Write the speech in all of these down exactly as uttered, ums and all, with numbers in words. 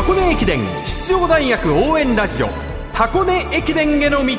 箱根駅伝出場大学応援ラジオ、箱根駅伝への道。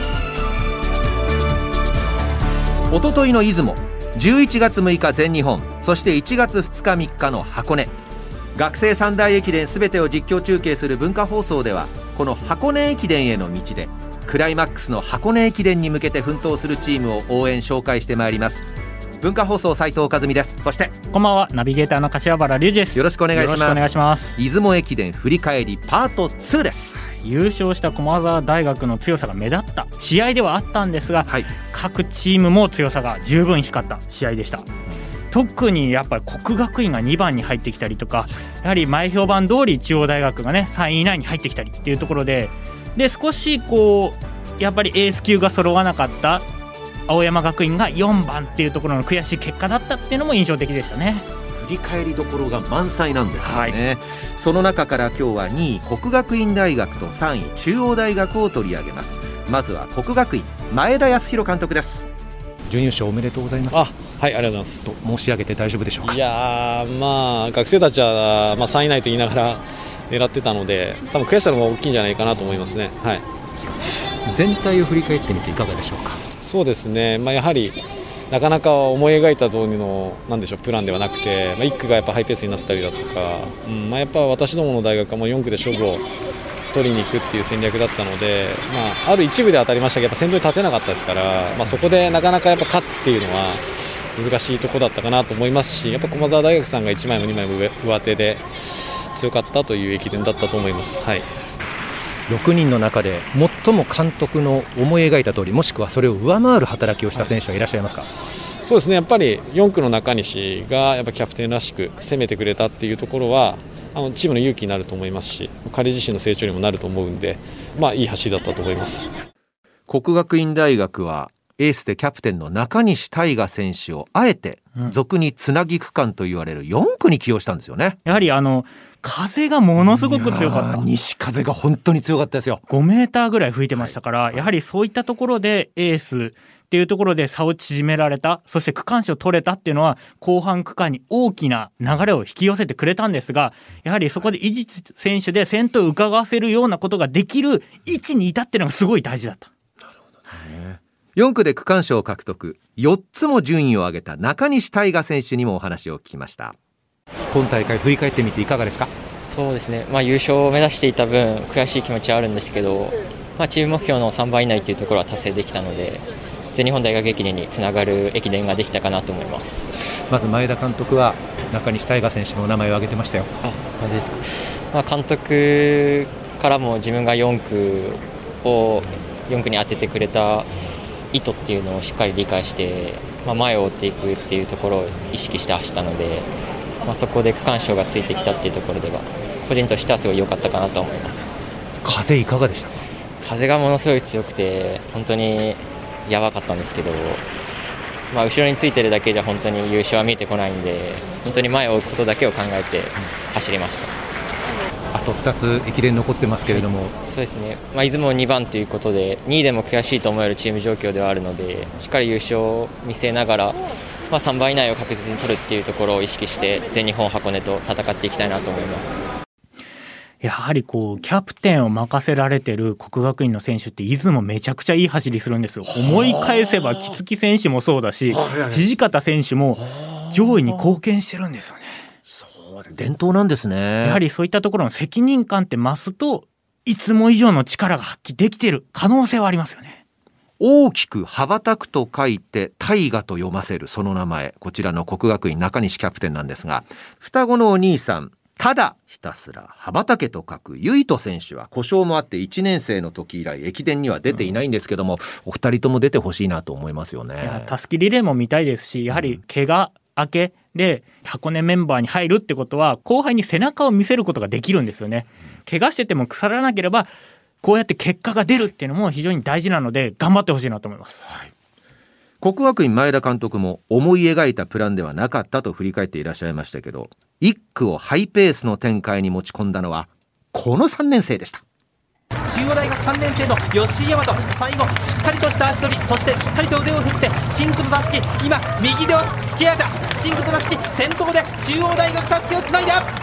おとといの出雲、じゅういちがつむいか全日本、そしていちがつふつかみっかの箱根、学生三大駅伝すべてを実況中継する文化放送では、この箱根駅伝への道でクライマックスの箱根駅伝に向けて奮闘するチームを応援紹介してまいります。文化放送斉藤和美です。そしてこんばんは、ナビゲーターの柏原隆二です。 よろしくお願いします。 よろしくお願いします。 出雲駅伝振り返りパートツーです。 優勝した駒澤大学の強さが目立った試合ではあったんですが、はい、各チームも強さが十分光った試合でした。特にやっぱり國學院がにばんに入ってきたりとか、やはり前評判通り中央大学がねさんい以内に入ってきたりっていうところで、で少しこうやっぱりエース級が揃わなかった青山学院がよんばんっていうところの悔しい結果だったっていうのも印象的でしたね。 振り返りどころが満載なんですよね、はい、その中から今日はにい國學院大学とさんい中央大学を取り上げます。まずは國學院前田康弘監督です。準優勝おめでとうございます。 あ、はい、ありがとうございます。 と申し上げて大丈夫でしょうか。 いやまあ学生たちは、まあ、さんい以内と言いながら狙ってたので、多分悔しさの方が大きいんじゃないかなと思いますね、はい、 全体を振り返ってみていかがでしょうか。 そうですね、まあ、やはりなかなか思い描いた通りのなんでしょうプランではなくて、まあ、いっ区がやっぱハイペースになったりだとか、うんまあ、やっぱ私どもの大学はもうよん区で勝負を取りに行くっていう戦略だったので、まあ、ある一部で当たりましたけどやっぱ先頭に立てなかったですから、まあ、そこでなかなかやっぱ勝つっていうのは難しいところだったかなと思いますし、やっぱ駒澤大学さんがいちまいもにまいも 上, 上手で強かったという駅伝だったと思います、はい、 ろくにんの中で最も監督の思い描いた通り、もしくはそれを上回る働きをした選手はいらっしゃいますか。はい、 そうですね、やっぱりよん区の中西がやっぱキャプテンらしく攻めてくれたっていうところはあのチームの勇気になると思いますし、彼自身の成長にもなると思うんで、まあ、いい走りだったと思います。 國學院大学はエースでキャプテンの中西大翔選手をあえて俗につなぎ区間と言われるよん区に起用したんですよね。 やはりあの風がものすごく強かった。 西風が本当に強かったですよ。 ごメーターぐらい吹いてましたから、はい、やはりそういったところでエースっていうところで差を縮められた、そして区間賞を取れたっていうのは後半区間に大きな流れを引き寄せてくれたんですが、やはりそこで伊地選手で先頭を伺わせるようなことができる位置にいたっていうのがすごい大事だった。 なるほどね。よん区で区間賞を獲得、よっつも順位を上げた中西大翔選手にもお話を聞きました。今大会振り返ってみていかがですか。 そうですね、まあ、優勝を目指していた分悔しい気持ちはあるんですけど、まあ、チーム目標のさんばん以内というところは達成できたので、全日本大学駅伝につながる駅伝ができたかなと思います。 まず前田監督は中西大翔選手のお名前を挙げてましたよ。 あ、マジですか。まあ、監督からも自分がよん区をよん区に当ててくれた意図っていうのをしっかり理解して、まあ、前を追っていくっていうところを意識して走ったので、まあ、そこで区間賞がついてきたっていうところでは個人としてはすごい良かったかなと思います。 風いかがでしたか。 風がものすごい強くて本当にやばかったんですけど、まあ、後ろについてるだけじゃ本当に優勝は見えてこないんで、本当に前を追うことだけを考えて走りました。 あとふたつ駅伝残ってますけれども、はい、 そうですね、まあ、出雲にばんということでにいでも悔しいと思えるチーム状況ではあるので、しっかり優勝を見据えながら、まあ、さんばん以内を確実に取るっていうところを意識して全日本箱根と戦っていきたいなと思います。 やはりこうキャプテンを任せられてる國學院の選手って出雲めちゃくちゃいい走りするんですよ。思い返せば木月選手もそうだし、土方選手も上位に貢献してるんですよね。 そう伝統なんですね。 やはりそういったところの責任感って増すと、いつも以上の力が発揮できている可能性はありますよね。 大きく羽ばたくと書いて大河と読ませるその名前、こちらの國學院中西キャプテンなんですが、双子のお兄さんただひたすら羽ばたけと書く唯斗選手は故障もあっていちねん生の時以来駅伝には出ていないんですけども、うん、お二人とも出てほしいなと思いますよね。 いや、たすきリレーも見たいですし、やはり怪我明けで箱根メンバーに入るってことは後輩に背中を見せることができるんですよね。怪我してても腐らなければこうやって結果が出るっていうのも非常に大事なので頑張ってほしいなと思います。 はい、國學院前田監督も思い描いたプランではなかったと振り返っていらっしゃいましたけど、いっ区をハイペースの展開に持ち込んだのはこのさんねん生でした。 中央大学さんねん生の吉井大和、最後しっかりとした足取り、そしてしっかりと腕を振ってシンクとたすき、今右手を突き上げたシンクとたすき、先頭で中央大学たすきをつないだ。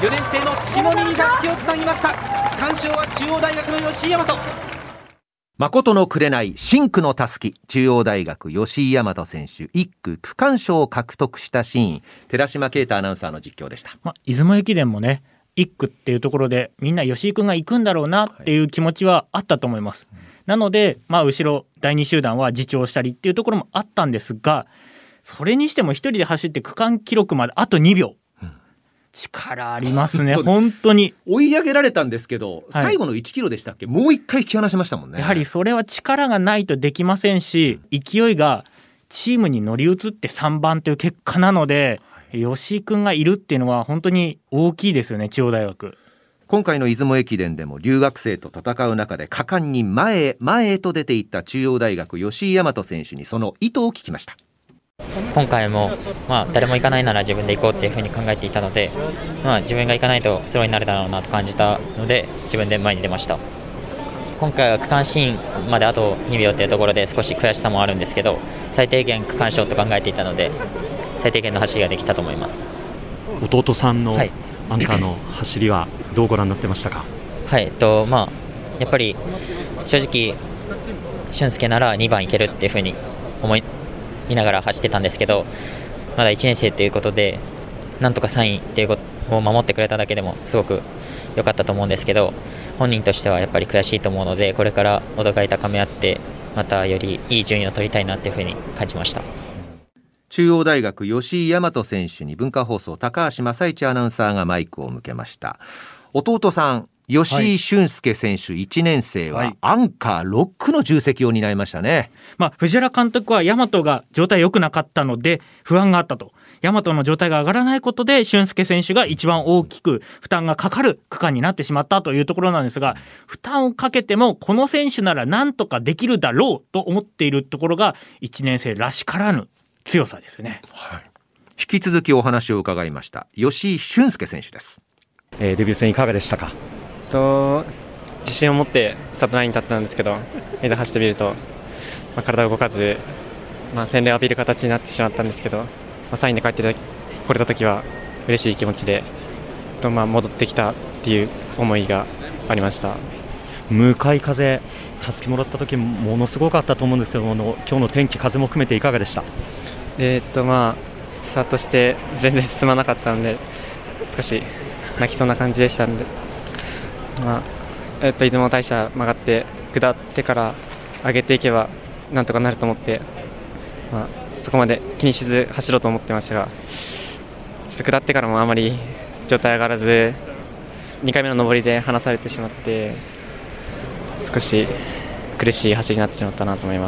よねん生の千森にたすきをつなぎました。区間賞は中央大学の吉居大和。 誠の紅深紅のたすき、中央大学吉居大和選手いっ区区間賞を獲得したシーン、寺島啓太アナウンサーの実況でした。 まあ、出雲駅伝もねいっ区っていうところでみんな吉居君が行くんだろうなっていう気持ちはあったと思います、はい、なので、まあ、後ろだいに集団は自重したりっていうところもあったんですが、それにしても一人で走って区間記録まであとにびょう、うん、力ありますね本当に追い上げられたんですけど、はい、最後のいちキロでしたっけ、もう一回引き離しましたもんね。 やはりそれは力がないとできませんし、勢いがチームに乗り移ってさんばんという結果なので、吉井君がいるっていうのは本当に大きいですよね。中央大学今回の出雲駅伝でも留学生と戦う中で果敢に前へ前へと出ていった中央大学吉居大和選手にその意図を聞きました。 今回も、まあ、誰も行かないなら自分で行こうっていうふうに考えていたので、まあ、自分が行かないとスローになるだろうなと感じたので自分で前に出ました。今回は区間新まであとにびょうというところで少し悔しさもあるんですけど、最低限区間賞と考えていたので最低限の走りができたと思います。 弟さんのアンカーの走りはどうご覧になってましたか？ はい、えっとまあ、やっぱり正直俊介ならにばんいけるっていうふうに思い見ながら走ってたんですけど、まだいちねん生ということでなんとかさんいっていうことを守ってくれただけでもすごく良かったと思うんですけど、本人としてはやっぱり悔しいと思うので、これからお互い高め合ってまたよりいい順位を取りたいなというふうに感じました。 中央大学吉居大和選手に文化放送高橋正一アナウンサーがマイクを向けました。弟さん吉井俊介選手いちねん生はアンカーろっ区の重責を担いましたね、 まあ、藤原監督は大和が状態良くなかったので不安があったと、大和の状態が上がらないことで俊介選手が一番大きく負担がかかる区間になってしまったというところなんですが、負担をかけてもこの選手ならなんとかできるだろうと思っているところがいちねん生らしからぬ強さですよね、 はい、引き続きお話を伺いました吉井俊介選手です、 えー、デビュー戦いかがでしたか？ と自信を持ってスタートラインに立ったんですけど、いざ走ってみると、まあ、体が動かず、まあ、洗礼を浴びる形になってしまったんですけど、まあ、さんいで帰ってこれた時は嬉しい気持ちでと、まあ、戻ってきたっていう思いがありました。 向かい風たすきもらった時ものすごかったと思うんですけども、今日の天気風も含めていかがでした？ えーっとまあスタートして全然進まなかったので少し泣きそうな感じでしたので、まあえー、っと出雲大社曲がって下ってから上げていけばなんとかなると思って、まあ、そこまで気にしず走ろうと思ってましたが、ちょっと下ってからもあまり状態上がらずにかいめの上りで離されてしまって少し苦しい走りになってしまったなと思います。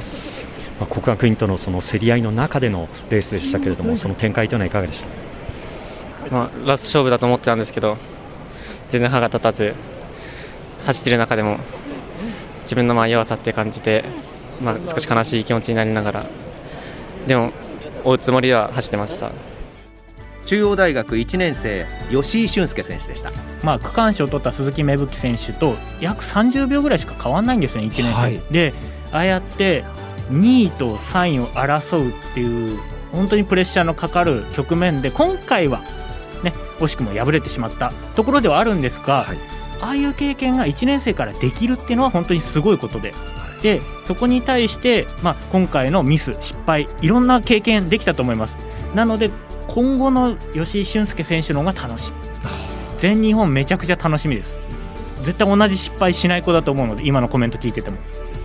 まあ、國學院とのその競り合いの中でのレースでしたけれども、その展開というのはいかがでした？ まあ、ラスト勝負だと思ってたんですけど全然歯が立たず走っている中でも自分のまあ弱さって感じて、まあ、少し悲しい気持ちになりながらでも追うつもりでは走ってました。 中央大学いちねん生吉井俊介選手でした。 まあ、区間賞を取った鈴木芽吹選手と約さんじゅうびょうぐらいしか変わらないんですねいちねん生、はい、でああやってにいとさんいを争うっていう本当にプレッシャーのかかる局面で今回は、ね、惜しくも敗れてしまったところではあるんですが、はい、ああいう経験がいちねん生からできるっていうのは本当にすごいことで、でそこに対して、まあ、今回のミス失敗いろんな経験できたと思います。なので今後の吉井俊介選手の方が楽しみ、全日本めちゃくちゃ楽しみです。絶対同じ失敗しない子だと思うので今のコメント聞いてても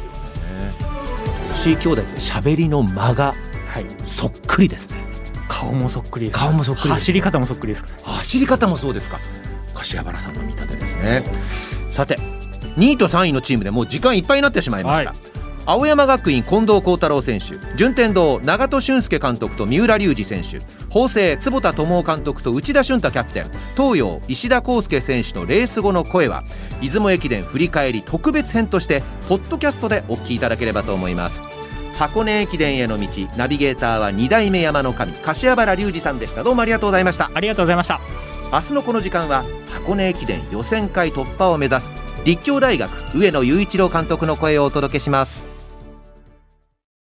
吉井兄弟って喋りの間が、はい、そっくりですね。 顔もそっくりです、 顔もそっくりです、 走り方もそっくりですから、 走り方もそうですか。柏原さんの見立てですね。さてにいとさんいのチームでもう時間いっぱいになってしまいました、はい、青山学院近藤幸太郎選手、順天堂長門俊介監督と三浦龍司選手、法政坪田智夫監督と内田俊太キャプテン、東洋石田康介選手のレース後の声は出雲駅伝振り返り特別編としてポッドキャストでお聞きいただければと思います。箱根駅伝への道、ナビゲーターはに代目山の神柏原龍司さんでした。どうもありがとうございました。 ありがとうございました。 明日のこの時間は箱根駅伝予選会突破を目指す立教大学上野雄一郎監督の声をお届けします。